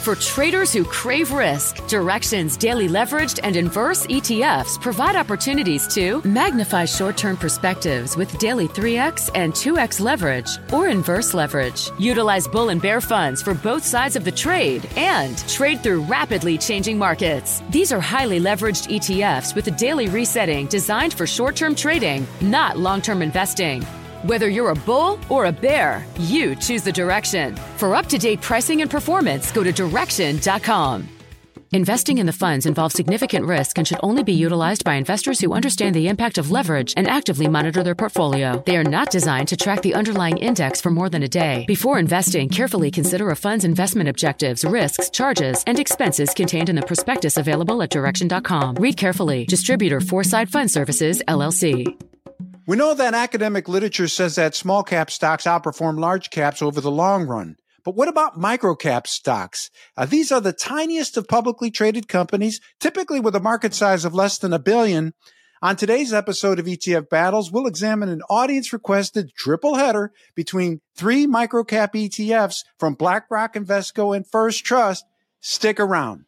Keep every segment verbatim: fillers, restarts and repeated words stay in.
For traders who crave risk, Direxion's daily leveraged and inverse E T Fs provide opportunities to magnify short-term perspectives with daily three X and two X leverage or inverse leverage. Utilize bull and bear funds for both sides of the trade and trade through rapidly changing markets. These are highly leveraged E T Fs with a daily resetting designed for short-term trading, not long-term investing. Whether you're a bull or a bear, you choose the Direxion. For up-to-date pricing and performance, go to Direxion dot com. Investing in the funds involves significant risk and should only be utilized by investors who understand the impact of leverage and actively monitor their portfolio. They are not designed to track the underlying index for more than a day. Before investing, carefully consider a fund's investment objectives, risks, charges, and expenses contained in the prospectus available at Direxion dot com. Read carefully. Distributor Foreside Fund Services, L L C. We know that academic literature says that small cap stocks outperform large caps over the long run. But what about microcap stocks? Uh, these are the tiniest of publicly traded companies, typically with a market size of less than a billion. On today's episode of E T F Battles, we'll examine an audience-requested triple header between three microcap E T Fs from BlackRock, Invesco, and First Trust. Stick around.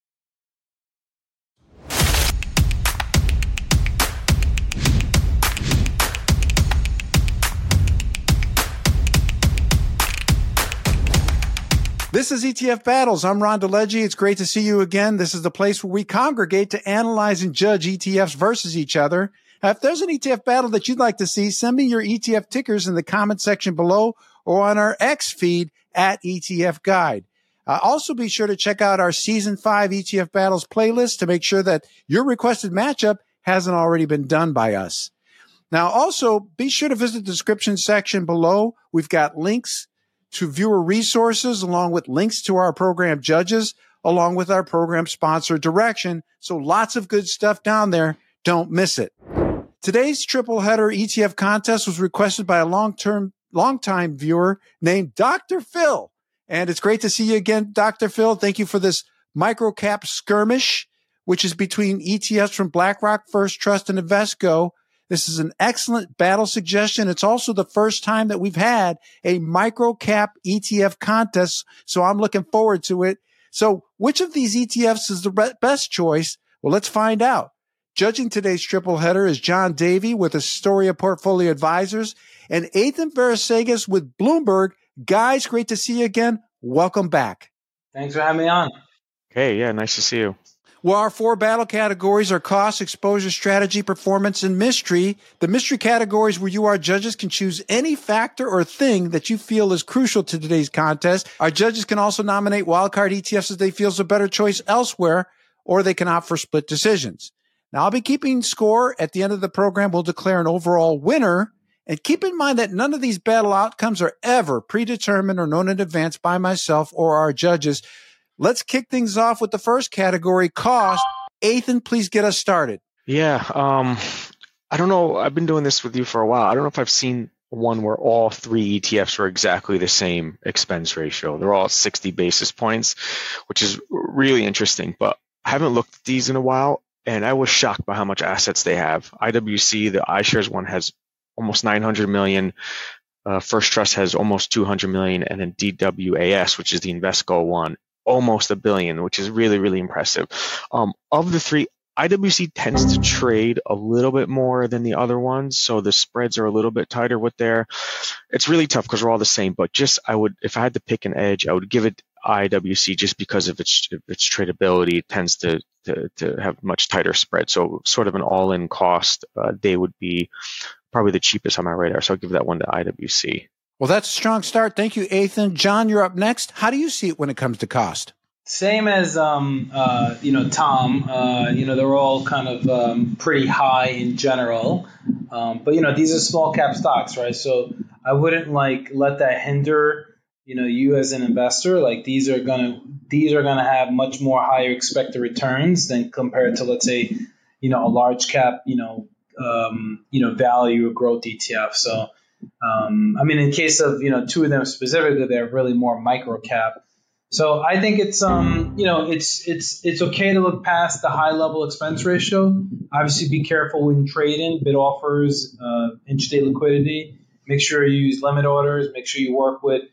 This is E T F Battles. I'm Ron DeLegge. It's great to see you again. This is the place where we congregate to analyze and judge E T Fs versus each other. Uh, if there's an E T F battle that you'd like to see, send me your E T F tickers in the comment section below or on our X feed at E T F Guide. Uh, also, be sure to check out our Season five E T F Battles playlist to make sure that your requested matchup hasn't already been done by us. Now, also, be sure to visit the description section below. We've got links to viewer resources, along with links to our program judges, along with our program sponsor Direxion. So lots of good stuff down there. Don't miss it. Today's triple header E T F contest was requested by a long-term, long-time viewer named Doctor Phil. And it's great to see you again, Doctor Phil. Thank you for this microcap skirmish, which is between E T Fs from BlackRock, First Trust, and Invesco. This is an excellent battle suggestion. It's also the first time that we've had a micro-cap E T F contest, so I'm looking forward to it. So which of these E T Fs is the be- best choice? Well, let's find out. Judging today's triple header is John Davey with Astoria Portfolio Advisors and Ethan Verasegas with Bloomberg. Guys, great to see you again. Welcome back. Thanks for having me on. Hey, yeah, nice to see you. Well, our four battle categories are cost, exposure, strategy, performance, and mystery. The mystery categories where you, our judges, can choose any factor or thing that you feel is crucial to today's contest. Our judges can also nominate wildcard E T Fs that they feel is a better choice elsewhere, or they can opt for split decisions. Now, I'll be keeping score. At the end of the program, we'll declare an overall winner. And keep in mind that none of these battle outcomes are ever predetermined or known in advance by myself or our judges. Let's kick things off with the first category, cost. Ethan, please get us started. Yeah, um, I don't know. I've been doing this with you for a while. I don't know if I've seen one where all three E T Fs are exactly the same expense ratio. They're all sixty basis points, which is really interesting. But I haven't looked at these in a while, and I was shocked by how much assets they have. I W C, the iShares one, has almost nine hundred million. Uh, First Trust has almost two hundred million, and then D W A S, which is the Invesco one, almost a billion, which is really, really impressive. Um, of the three, I W C tends to trade a little bit more than the other ones, so the spreads are a little bit tighter with their. It's really tough because we're all the same, but just I would, if I had to pick an edge, I would give it I W C just because of its its tradability. It tends to to, to have much tighter spread, so sort of an all-in cost, uh, they would be probably the cheapest on my radar. So I'll give that one to I W C. Well, that's a strong start. Thank you, Ethan. John, you're up next. How do you see it when it comes to cost? Same as um, uh, you know, Tom. Uh, you know, they're all kind of um, pretty high in general, um, but you know, these are small cap stocks, right? So I wouldn't like let that hinder you know you as an investor. Like these are gonna these are gonna have much more higher expected returns than compared to, let's say, you know, a large cap, you know, um, you know, value or growth E T F. So. Um, I mean, in case of, you know, two of them specifically, they're really more micro cap. So I think it's, um, you know, it's, it's, it's okay to look past the high level expense ratio. Obviously be careful when trading, bid offers, uh, intraday liquidity. Make sure you use limit orders. Make sure you work with,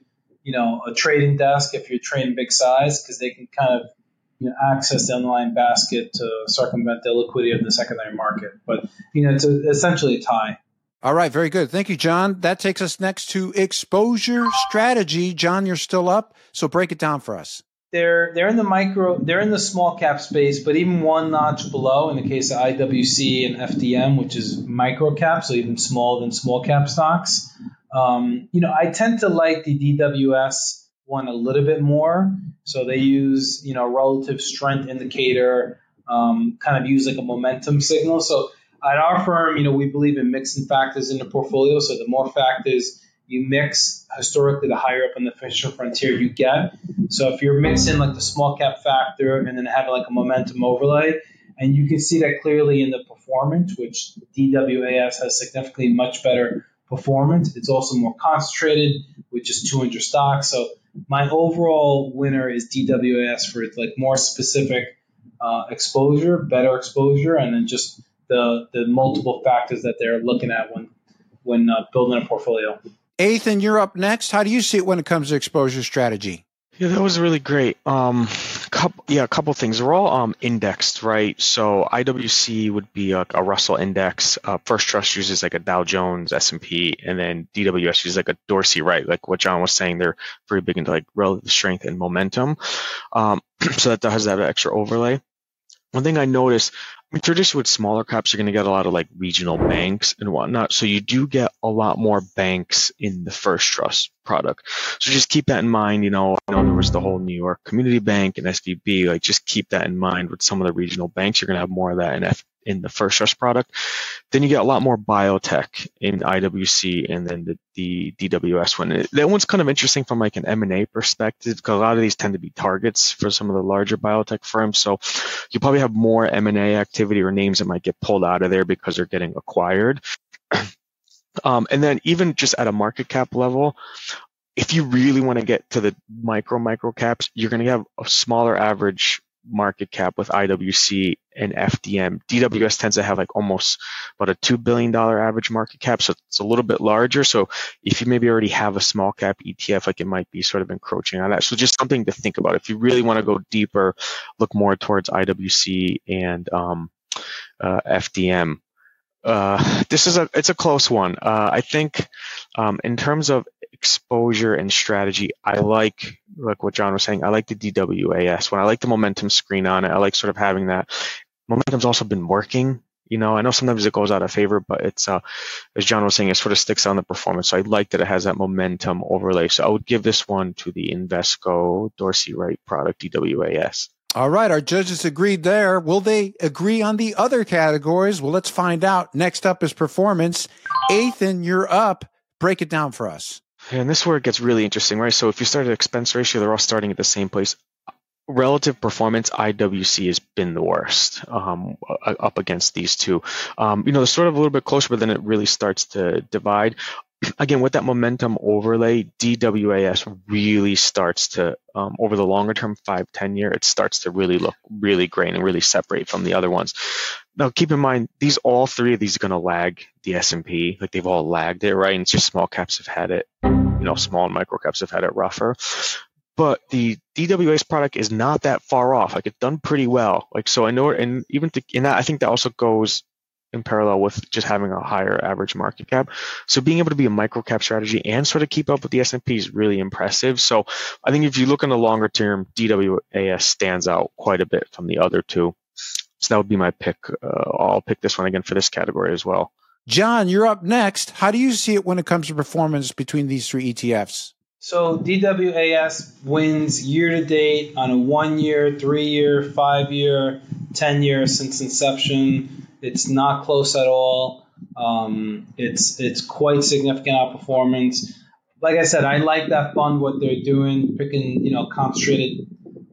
you know, a trading desk if you're trading big size, because they can kind of, you know, access the underlying basket to circumvent the liquidity of the secondary market. But, you know, it's a, essentially a tie. All right, very good. Thank you, John. That takes us next to exposure strategy. John, you're still up, so break it down for us. They're they're in the micro, they're in the small cap space, but even one notch below in the case of I W C and F D M, which is micro cap, so even smaller than small cap stocks. Um, you know, I tend to like the D W S one a little bit more. So they use, you know, relative strength indicator, um, kind of use like a momentum signal. So at our firm, you know, we believe in mixing factors in the portfolio. So the more factors you mix, historically, the higher up on the Fisher frontier you get. So if you're mixing like the small cap factor and then have like a momentum overlay, and you can see that clearly in the performance, which D W A S has significantly much better performance. It's also more concentrated with just two hundred stocks. So my overall winner is D W A S for its like more specific uh, exposure, better exposure, and then just the the multiple factors that they're looking at when when uh, building a portfolio. Ethan, you're up next. How do you see it when it comes to exposure strategy? Yeah, that was really great. Um, couple, yeah, a couple things. They're all um, indexed, right? So I W C would be a, a Russell index. Uh, First Trust uses like a Dow Jones, S and P, and then D W S uses like a Dorsey, right? Like what John was saying, they're very big into like relative strength and momentum. Um, so that has that extra overlay. One thing I noticed, I mean, traditionally with smaller caps, you're going to get a lot of like regional banks and whatnot. So you do get a lot more banks in the First Trust product. So just keep that in mind. You know, I know there was the whole New York Community Bank and S V B. Like just keep that in mind with some of the regional banks. You're going to have more of that in F in the First Trust product. Then you get a lot more biotech in I W C and then the, the D W S one. That one's kind of interesting from like an M and A perspective because a lot of these tend to be targets for some of the larger biotech firms. So you probably have more M and A activity or names that might get pulled out of there because they're getting acquired. um, and then even just at a market cap level, if you really want to get to the micro micro caps, you're going to have a smaller average market cap with I W C and F D M. D W S tends to have like almost about a two billion dollars average market cap, so it's a little bit larger. So if you maybe already have a small cap E T F, like it might be sort of encroaching on that. So just something to think about. If you really want to go deeper, look more towards I W C and um, uh, F D M. Uh, this is a it's a close one. Uh, I think um, in terms of exposure and strategy, I like like what John was saying. I like the D W A S one. I like the momentum screen on it. I like sort of having that. Momentum's also been working. You know, I know sometimes it goes out of favor, but it's uh, as John was saying, it sort of sticks on the performance. So I like that it has that momentum overlay. So I would give this one to the Invesco Dorsey Wright product D W A S. All right, our judges agreed there. Will they agree on the other categories? Well, let's find out. Next up is performance. Ethan, you're up. Break it down for us. And this is where it gets really interesting, right? So if you start at expense ratio, they're all starting at the same place. Relative performance, I W C has been the worst um, up against these two. Um, you know, they're sort of a little bit closer, but then it really starts to divide. Again, with that momentum overlay, D W A S really starts to, um, over the longer term, five, ten year, it starts to really look really great and really separate from the other ones. Now, keep in mind, these all three of these are going to lag the S and P. Like they've all lagged it, right? And it's just small caps have had it, you know, small and micro caps have had it rougher. But the D W A S product is not that far off. Like it's done pretty well. Like, so I know, and even to, in that, I think that also goes in parallel with just having a higher average market cap. So being able to be a micro cap strategy and sort of keep up with the S and P is really impressive. So I think if you look in the longer term, D W A S stands out quite a bit from the other two. So that would be my pick. Uh, I'll pick this one again for this category as well. John, you're up next. How do you see it when it comes to performance between these three E T Fs? So D W A S wins year to date on a one year, three year, five year, ten year since inception. It's not close at all. Um, it's it's quite significant outperformance. Like I said, I like that fund, what they're doing, picking, you know, concentrated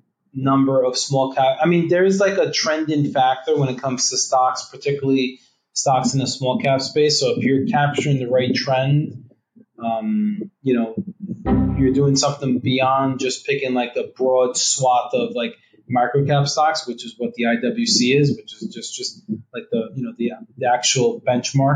number of small cap. I mean, there is like a trending factor when it comes to stocks, particularly stocks in the small cap space. So if you're capturing the right trend, um, you know, you're doing something beyond just picking like the broad swath of like microcap stocks, which is what the I W C is, which is just, just like the, you know, the, the actual benchmark.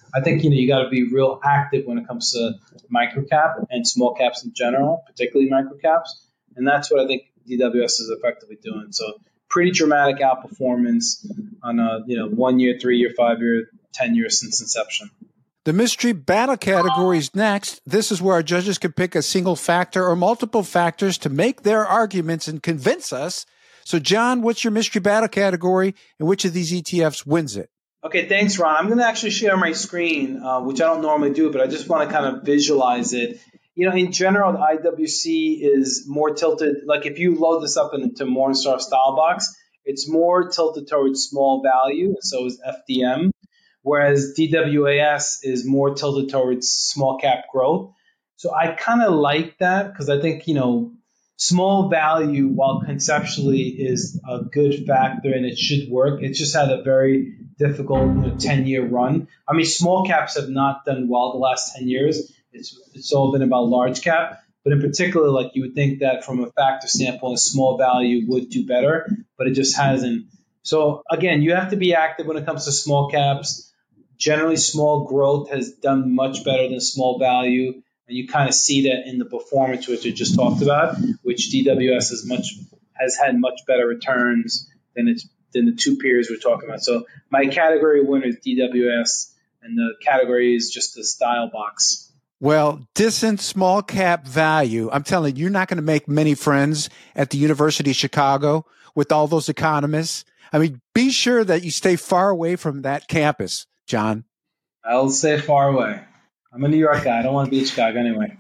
I think, you know, you got to be real active when it comes to microcap and small caps in general, particularly microcaps. And that's what I think D W S is effectively doing. So pretty dramatic outperformance on a, you know, one year, three year, five year, ten years since inception. The mystery battle category is next. This is where our judges can pick a single factor or multiple factors to make their arguments and convince us. So, John, what's your mystery battle category, and which of these E T Fs wins it? Okay, thanks, Ron. I'm going to actually share my screen, uh, which I don't normally do, but I just want to kind of visualize it. You know, in general, the I W C is more tilted. Like if you load this up into Morningstar Style Box, it's more tilted towards small value, and so is F D M. Whereas D W A S is more tilted towards small cap growth. So I kind of like that because I think, you know, small value, while conceptually is a good factor and it should work, it just had a very difficult, you know, ten-year run. I mean, small caps have not done well the last ten years. It's it's all been about large cap. But in particular, like you would think that from a factor standpoint, small value would do better, but it just hasn't. So again, you have to be active when it comes to small caps. Generally, small growth has done much better than small value, and you kind of see that in the performance which we just talked about, which D W S has much has had much better returns than its than the two peers we're talking about. So my category winner is D W S, and the category is just the style box. Well, decent small cap value. I'm telling you, you're not going to make many friends at the University of Chicago with all those economists. I mean, be sure that you stay far away from that campus, John. I'll stay far away. I'm a New York guy. I don't want to be in Chicago anyway.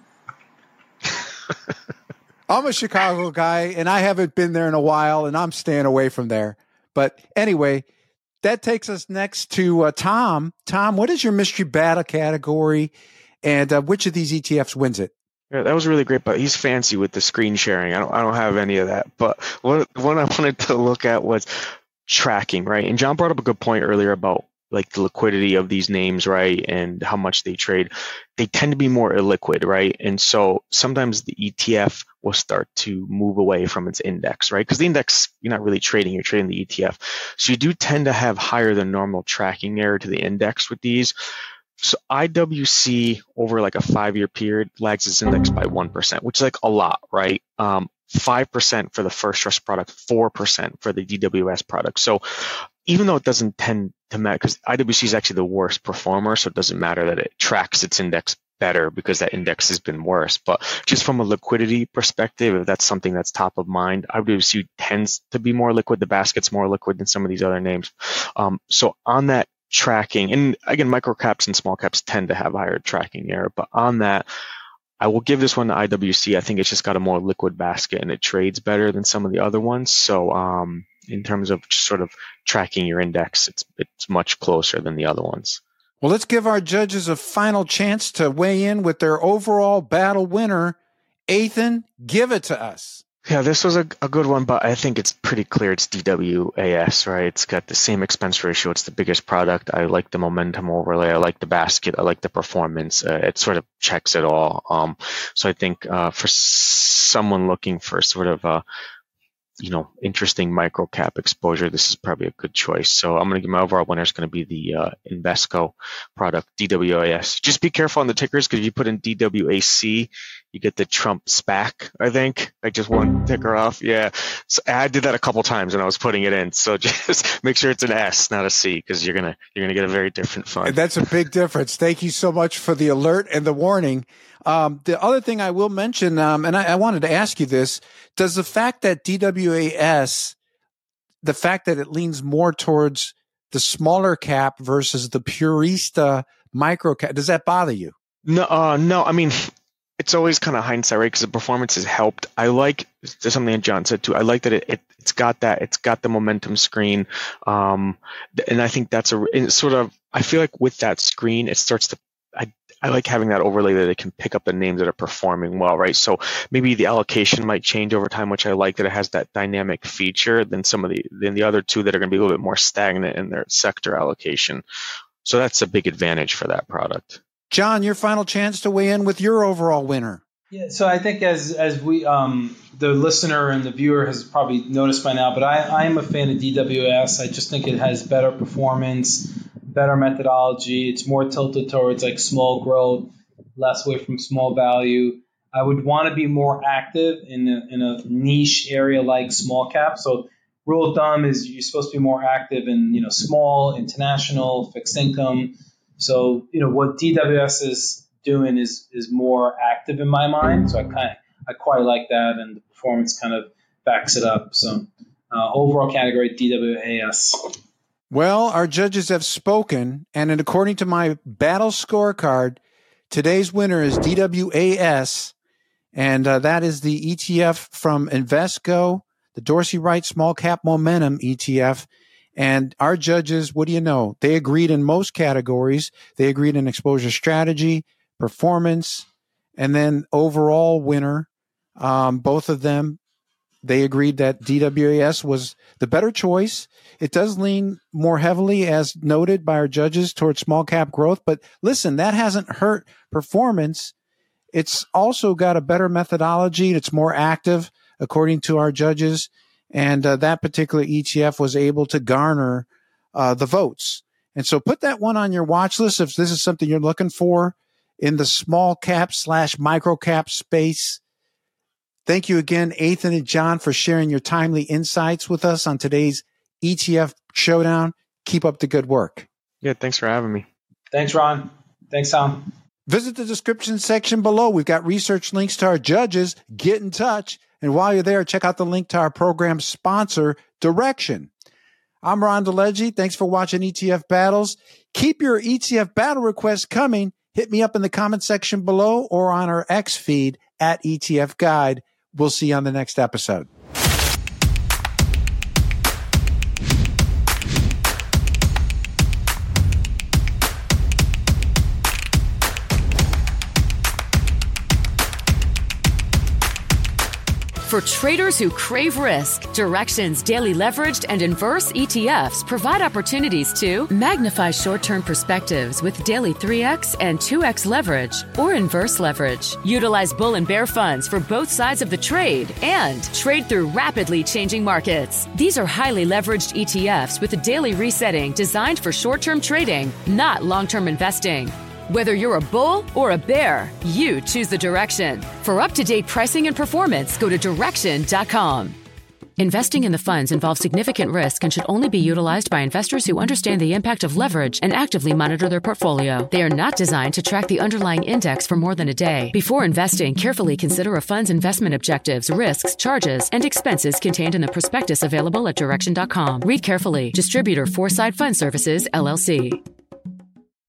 I'm a Chicago guy, and I haven't been there in a while, and I'm staying away from there. But anyway, that takes us next to uh, Tom. Tom, what is your mystery battle category, and uh, which of these E T Fs wins it? Yeah, that was really great, but he's fancy with the screen sharing. I don't, I don't have any of that. But what, what I wanted to look at was tracking, right? And John brought up a good point earlier about like the liquidity of these names, right? And how much they trade. They tend to be more illiquid, right? And so sometimes the E T F will start to move away from its index, right? Because the index, you're not really trading, you're trading the E T F. So you do tend to have higher than normal tracking error to the index with these. So I W C over like a five-year period lags its index by one percent, which is like a lot, right? Um, five percent for the First Trust product, four percent for the D W S product. So even though it doesn't tend to matter, because I W C is actually the worst performer, so it doesn't matter that it tracks its index better because that index has been worse. But just from a liquidity perspective, if that's something that's top of mind, I W C tends to be more liquid. The basket's more liquid than some of these other names. Um, so on that tracking, and again, micro caps and small caps tend to have higher tracking error, but on that, I will give this one to I W C. I think it's just got a more liquid basket and it trades better than some of the other ones. So um, in terms of just sort of tracking your index, it's it's much closer than the other ones. Well, let's give our judges a final chance to weigh in with their overall battle winner. Ethan, give it to us. Yeah, this was a, a good one, but I think it's pretty clear it's D W A S, right? It's got the same expense ratio. It's the biggest product. I like the momentum overlay. I like the basket. I like the performance. Uh, it sort of checks it all. Um, so I think uh, for someone looking for sort of a, you know, interesting micro cap exposure, this is probably a good choice. So I'm going to give my overall winner is going to be the uh, Invesco product, D W A S. Just be careful on the tickers because if you put in D W A C, you get the Trump SPAC, I think. I just one ticker off. Yeah. So I did that a couple times when I was putting it in. So just make sure it's an S, not a C, because you're going to you're going to get a very different fund. That's a big difference. Thank you so much for the alert and the warning. Um, the other thing I will mention, um, and I, I wanted to ask you this, does the fact that D W A S, the fact that it leans more towards the smaller cap versus the purista micro cap, does that bother you? No, uh, no. I mean, it's always kind of hindsight, right? Because the performance has helped. I like, there's something that John said too, I like that it, it, it's got that, it's got the momentum screen. Um, and I think that's a, it's sort of, I feel like with that screen, it starts to, I, I like having that overlay that it can pick up the names that are performing well, right? So maybe the allocation might change over time, which I like that it has that dynamic feature than some of the, than the other two that are going to be a little bit more stagnant in their sector allocation. So that's a big advantage for that product. John, your final chance to weigh in with your overall winner. Yeah, so I think as as we um, the listener and the viewer has probably noticed by now, but I, I am a fan of D W S. I just think it has better performance, better methodology. It's more tilted towards like small growth, less away from small value. I would want to be more active in a, in a niche area like small cap. So rule of thumb is you're supposed to be more active in, you know, small, international, fixed income. So, you know, what D W S is doing is is more active in my mind. So I kind of, I quite like that, and the performance kind of backs it up. So uh, overall category D W A S. Well, our judges have spoken, and according to my battle scorecard, today's winner is D W A S. And uh, that is the E T F from Invesco, the Dorsey Wright Small Cap Momentum E T F. And our judges, what do you know? They agreed in most categories. They agreed in exposure strategy, performance, and then overall winner. Um, both of them, they agreed that D W A S was the better choice. It does lean more heavily, as noted by our judges, towards small cap growth. But listen, that hasn't hurt performance. It's also got a better methodology. It's more active, according to our judges. And uh, that particular E T F was able to garner uh, the votes. And so put that one on your watch list if this is something you're looking for in the small cap slash micro cap space. Thank you again, Ethan and John, for sharing your timely insights with us on today's E T F Showdown. Keep up the good work. Yeah, thanks for having me. Thanks, Ron. Thanks, Tom. Visit the description section below. We've got research links to our judges. Get in touch. And while you're there, check out the link to our program sponsor, Direxion. I'm Ron DeLegge. Thanks for watching E T F Battles. Keep your E T F battle requests coming. Hit me up in the comment section below or on our X feed at E T F Guide. We'll see you on the next episode. For traders who crave risk, Direxion's daily leveraged and inverse E T Fs provide opportunities to magnify short-term perspectives with daily three X and two X leverage or inverse leverage. Utilize bull and bear funds for both sides of the trade and trade through rapidly changing markets. These are highly leveraged E T Fs with a daily resetting designed for short-term trading, not long-term investing. Whether you're a bull or a bear, you choose the Direxion. For up-to-date pricing and performance, go to Direxion dot com. Investing in the funds involves significant risk and should only be utilized by investors who understand the impact of leverage and actively monitor their portfolio. They are not designed to track the underlying index for more than a day. Before investing, carefully consider a fund's investment objectives, risks, charges, and expenses contained in the prospectus available at Direxion dot com. Read carefully. Distributor Foreside Fund Services, L L C.